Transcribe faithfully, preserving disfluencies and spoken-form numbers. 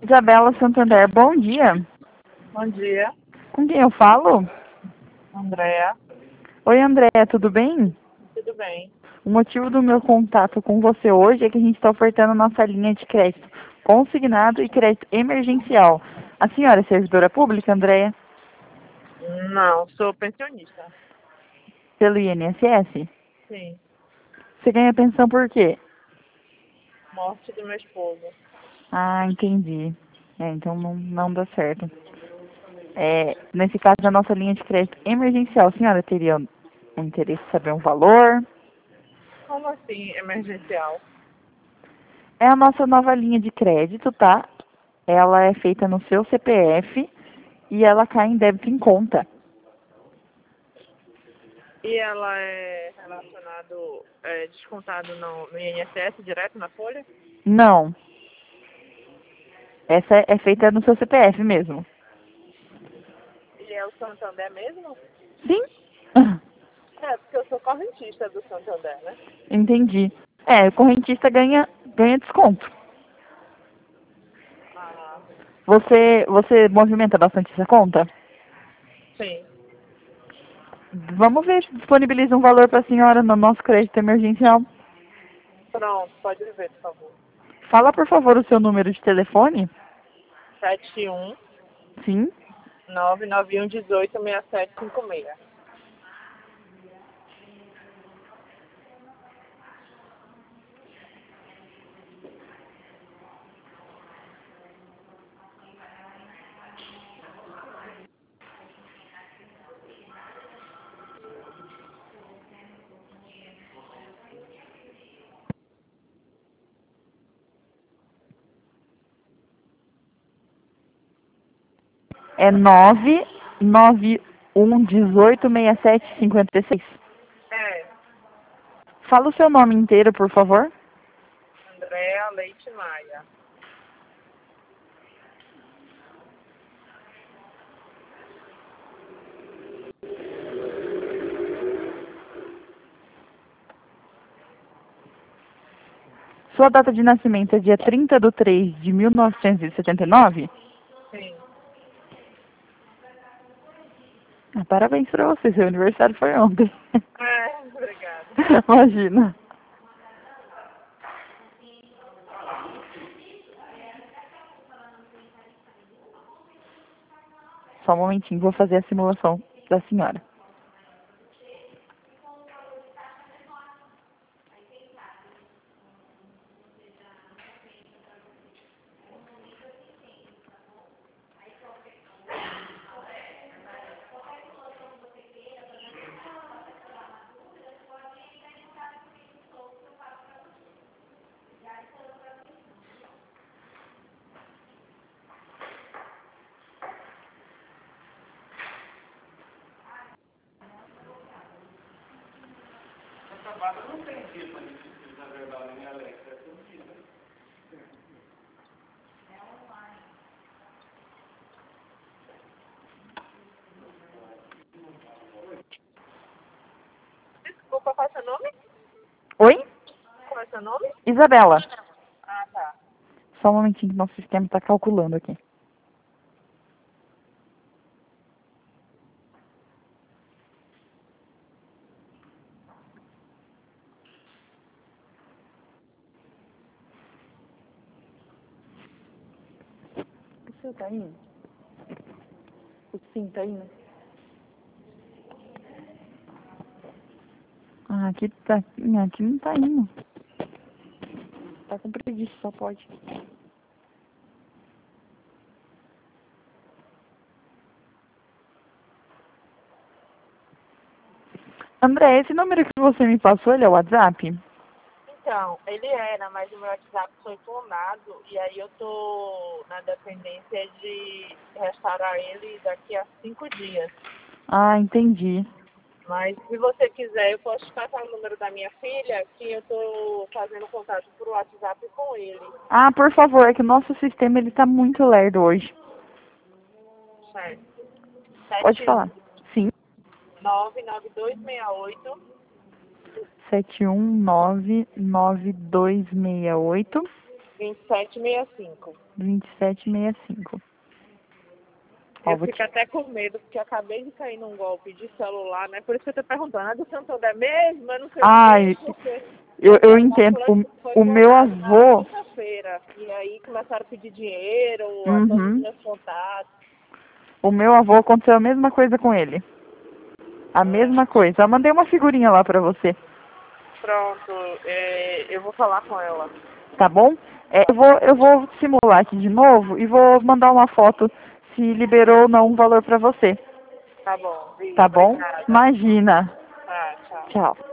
Isabela Santander, bom dia. Bom dia, Com quem eu falo? Andréa. Oi, Andréia, tudo bem? Tudo bem? O motivo do meu contato com você hoje é que a gente está ofertando nossa linha de crédito consignado e crédito emergencial. A senhora é servidora pública, Andréia? Não, sou pensionista. Pelo I N S S? Sim, Você ganha pensão por quê? morte do meu esposo. Ah, entendi. É, então não, não dá certo. É, nesse caso, a nossa linha de crédito emergencial, a senhora teria um interesse em saber um valor? Como assim, emergencial? É a nossa nova linha de crédito, tá? Ela é feita no seu C P F e ela cai em débito em conta. E ela é relacionado, é, descontado no, no I N S S, direto na folha? Não, essa é é feita no seu C P F mesmo. E é o Santander mesmo? Sim? É, porque eu sou correntista do Santander, né? Entendi. É, o correntista ganha, ganha desconto. Ah, Você, você movimenta bastante essa conta? sim. Vamos ver se disponibiliza um valor para a senhora no nosso crédito emergencial. Pronto, pode ver, por favor. Fala, por favor, o seu número de telefone. sete um Sim. nove nove um um oito seis sete cinco seis. É nove nove um um oito seis sete cinco seis. É, Fala o seu nome inteiro, por favor. Andréa Leite Maia. Sua data de nascimento é dia trinta de três de mil novecentos e setenta e nove? Sim. Ah, parabéns pra você, seu aniversário foi ontem. É, obrigada. Imagina. Só um momentinho, vou fazer a simulação da senhora. Desculpa, qual é seu nome? Oi? Qual é seu nome? Isabela. Ah, tá. Só um momentinho que nosso sistema está calculando aqui. O seu tá indo? O sim tá indo? Ah, aqui tá. Aqui não tá indo. Tá com preguiça, só pode. André, esse número que você me passou, ele é o WhatsApp? Então, ele era, mas o meu WhatsApp foi clonado e aí eu tô na dependência de restaurar ele daqui a cinco dias. Ah, entendi. Mas se você quiser, eu posso te passar o número da minha filha, que eu tô fazendo contato por WhatsApp com ele. Ah, por favor, é que o nosso sistema ele tá muito lerdo hoje. Certo. Pode sete um falar. Sim. nove nove dois seis oito Sete um nove nove dois seis oito vinte e sete sessenta e cinco. vinte e sete sessenta e cinco. Ó, Eu vou fico te... até com medo, porque eu acabei de cair num golpe de celular, né? Por isso que eu tô perguntando, é do Santander mesmo? Eu não sei Ai, o quê, porque eu, eu a entendo. fulana foi O, o meu clonado na avô... quinta-feira. E aí começaram a pedir dinheiro a todos os Uhum. meus contatos. O meu avô aconteceu a mesma coisa com ele. A mesma coisa. Eu mandei uma figurinha lá pra você. Pronto, é, eu vou falar com ela. Tá bom? É, eu, vou, eu vou simular aqui de novo e vou mandar uma foto se liberou ou não um valor pra você. Tá bom, Bia, Tá bom? obrigada. Imagina. Tá, tchau. Tchau.